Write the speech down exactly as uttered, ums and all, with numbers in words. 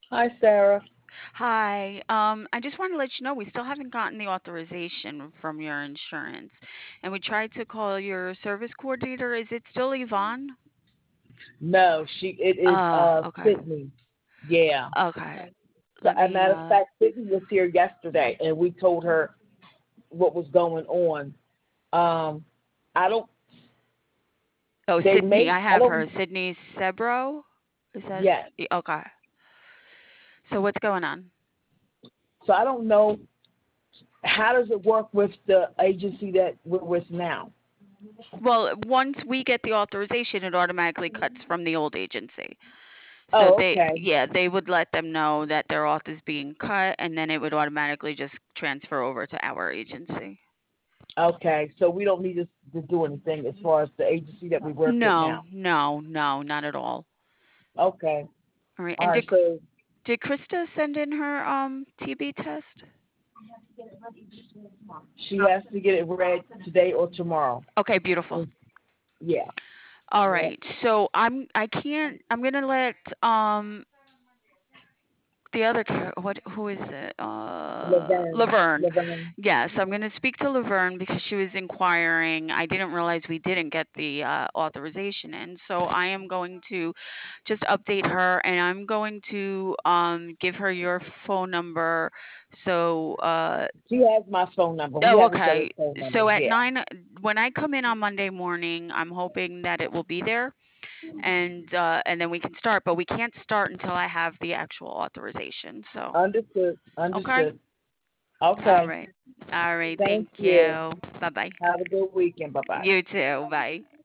Hi, Sarah. Hi. Um, I just wanted to let you know we still haven't gotten the authorization from your insurance. And we tried to call your service coordinator. Is it still Yvonne? No, she. It is Uh, uh okay. Sydney. Yeah. Okay. So, Let as a me matter of uh fact, Sydney was here yesterday, and we told her what was going on. Um, I don't. Oh, They Sydney, may. I I have her. don't. Sydney Sebro? Is that Yes. okay. So what's going on? So I don't know. How does it work with the agency that we're with now? Well, once we get the authorization, it automatically cuts from the old agency. So Oh, they, okay. yeah, they would let them know that their auth is being cut, and then it would automatically just transfer over to our agency. Okay. So we don't need to, to do anything as far as the agency that we work with No, now. no, no, not at all. Okay. All right. All And right. did So did Krista send in her um T B test? she has to get it read today or tomorrow. Okay, beautiful. Yeah. All Yeah. right. So I'm I can't I'm gonna let um the other car- what who is it? Uh, Laverne. Laverne. Laverne. Yes, I'm going to speak to Laverne because she was inquiring. I didn't realize we didn't get the uh, authorization in, so I am going to just update her, and I'm going to um give her your phone number. So, uh, She has my phone number. We oh, have each other's okay. phone numbers. So at Yeah. nine, when I come in on Monday morning, I'm hoping that it will be there, and uh, and then we can start. But we can't start until I have the actual authorization. So, Understood. okay. Understood. All Okay. right. All right. Thank Thank you. you. Bye bye. Have a good weekend. Bye bye. You too. Bye.